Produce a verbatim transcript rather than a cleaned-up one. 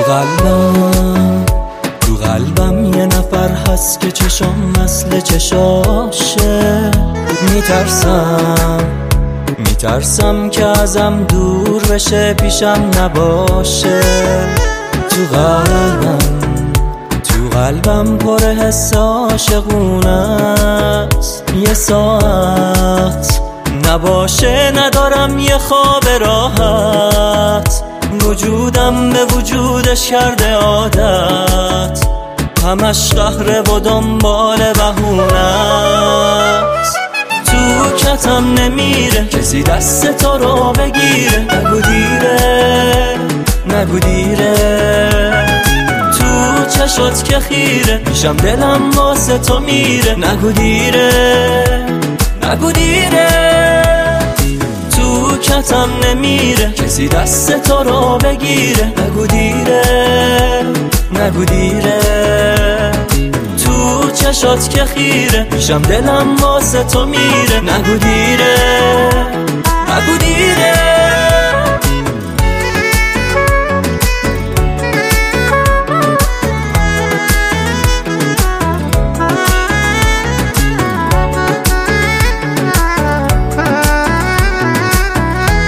قلبم تو قلبم یه نفر هست که چشام مثل چشاشه. میترسم میترسم که ازم دور بشه، پیشم نباشه. تو قلبم تو قلبم پر حس عاشقونه است. یه ساعت نباشه ندارم یه خواب راحت. وجودم به وجودش کرده عادت، همش قهره و دنبال بهونه است. تو کتم نمیره کسی دست تو رو بگیره، نگو دیره نگو دیره. تو چشات که خیره پیشم دلم واسه تو میره، نگو دیره نگو دیره. تو کتم نمیره کسی دست تو رو بگیره، نگو دیره نگو دیره. تو چشات که خیره پیشم دلم واسه تو میره، نگو دیره نگو دیره.